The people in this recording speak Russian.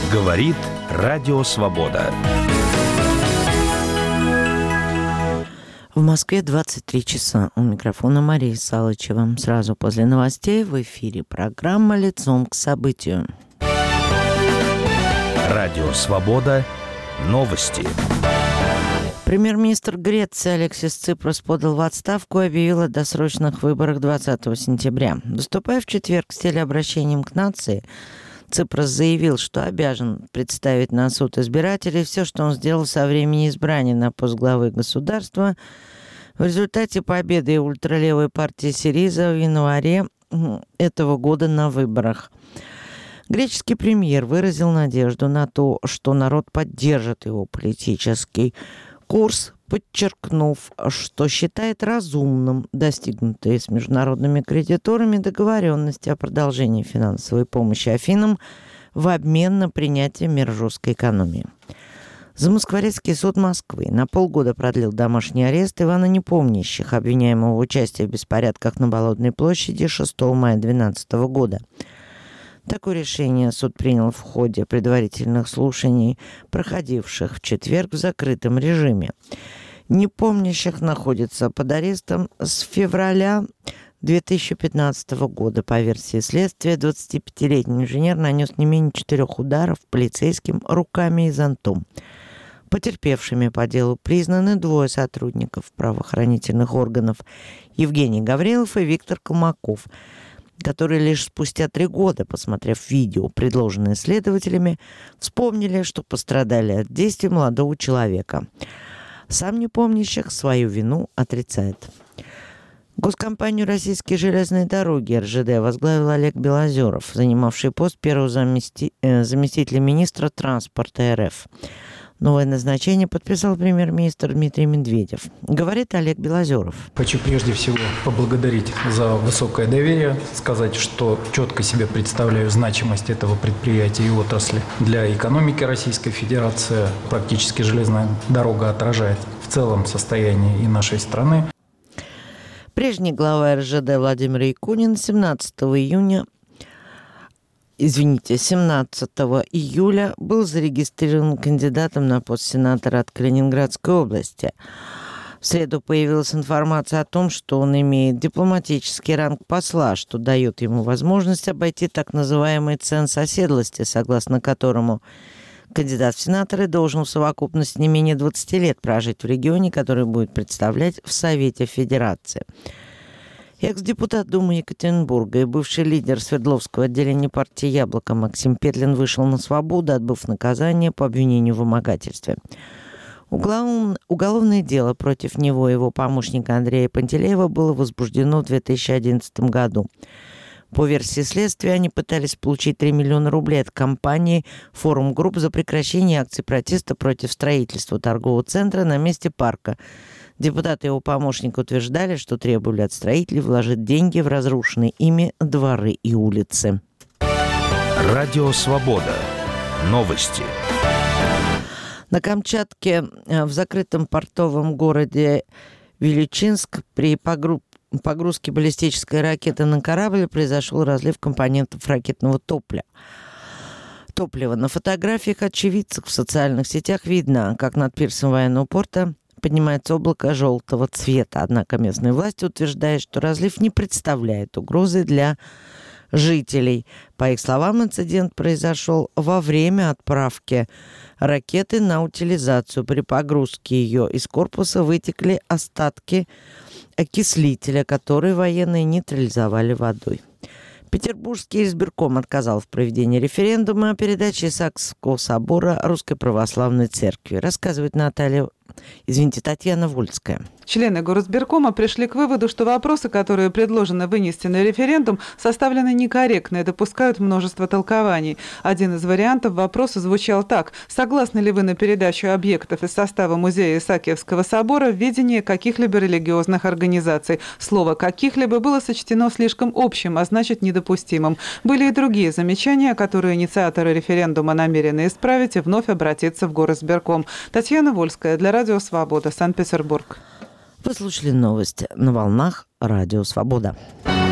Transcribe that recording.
Говорит Радио Свобода. В Москве 23 часа. У микрофона Мария Салычева. Сразу после новостей в эфире программа «Лицом к событию». Радио Свобода. Новости. Премьер-министр Греции Алексис Ципрос подал в отставку и объявил о досрочных выборах 20 сентября. Выступая в четверг с телеобращением к нации, Ципрос заявил, что обязан представить на суд избирателей все, что он сделал со времени избрания на пост главы государства в результате победы ультралевой партии СИРИЗА в январе этого года на выборах. Греческий премьер выразил надежду на то, что народ поддержит его политический курс, подчеркнув, что считает разумным достигнутые с международными кредиторами договоренности о продолжении финансовой помощи Афинам в обмен на принятие мер жесткой экономии. Замоскворецкий суд Москвы на полгода продлил домашний арест Ивана Непомнящих, обвиняемого в участии в беспорядках на Болотной площади 6 мая 2012 года. Такое решение суд принял в ходе предварительных слушаний, проходивших в четверг в закрытом режиме. Непомнящих находится под арестом с февраля 2015 года. По версии следствия, 25-летний инженер нанес не менее 4 ударов полицейским руками и зонтом. Потерпевшими по делу признаны 2 сотрудников правоохранительных органов – Евгений Гаврилов и Виктор Колмаков, которые лишь спустя 3 года, посмотрев видео, предложенное следователями, вспомнили, что пострадали от действий молодого человека. Сам Непомнящих свою вину отрицает. Госкомпанию «Российские железные дороги» РЖД возглавил Олег Белозеров, занимавший пост первого заместителя министра транспорта РФ. Новое назначение подписал премьер-министр Дмитрий Медведев. Говорит Олег Белозеров. Хочу прежде всего поблагодарить за высокое доверие, сказать, что четко себе представляю значимость этого предприятия и отрасли для экономики Российской Федерации. Практически железная дорога отражает в целом состояние и нашей страны. Прежний глава РЖД Владимир Якунин 17 июля был зарегистрирован кандидатом на пост сенатора от Калининградской области. В среду появилась информация о том, что он имеет дипломатический ранг посла, что дает ему возможность обойти так называемый ценз оседлости, согласно которому кандидат в сенаторы должен в совокупности не менее 20 лет прожить в регионе, который будет представлять в Совете Федерации. Экс-депутат Думы Екатеринбурга и бывший лидер Свердловского отделения партии «Яблоко» Максим Петлин вышел на свободу, отбыв наказание по обвинению в вымогательстве. Уголовное дело против него и его помощника Андрея Пантелеева было возбуждено в 2011 году. По версии следствия, они пытались получить 3 миллиона рублей от компании «Форум Групп» за прекращение акций протеста против строительства торгового центра на месте парка. Депутаты и его помощник утверждали, что требовали от строителей вложить деньги в разрушенные ими дворы и улицы. Радио Свобода. Новости. На Камчатке, в закрытом портовом городе Вилючинск, при погрузке баллистической ракеты на корабль произошел разлив компонентов ракетного топлива. На фотографиях очевидцев в социальных сетях видно, как над пирсом военного порта поднимается облако желтого цвета. Однако местные власти утверждают, что разлив не представляет угрозы для жителей. По их словам, инцидент произошел во время отправки ракеты на утилизацию. При погрузке ее из корпуса вытекли остатки окислителя, которые военные нейтрализовали водой. Петербургский избирком отказал в проведении референдума о передаче Исаакиевского собора Русской Православной Церкви. Рассказывает Татьяна Вольская. Члены Горизбиркома пришли к выводу, что вопросы, которые предложено вынести на референдум, составлены некорректно и допускают множество толкований. Один из вариантов вопроса звучал так: согласны ли вы на передачу объектов из состава музея Исаакиевского собора в ведение каких-либо религиозных организаций? Слово «каких-либо» было сочтено слишком общим, а значит недопустимым. Были и другие замечания, которые инициаторы референдума намерены исправить и вновь обратиться в Горизбирком. Татьяна Вольская для Радио Свобода, Санкт-Петербург. Вы слушали новости на волнах Радио Свобода.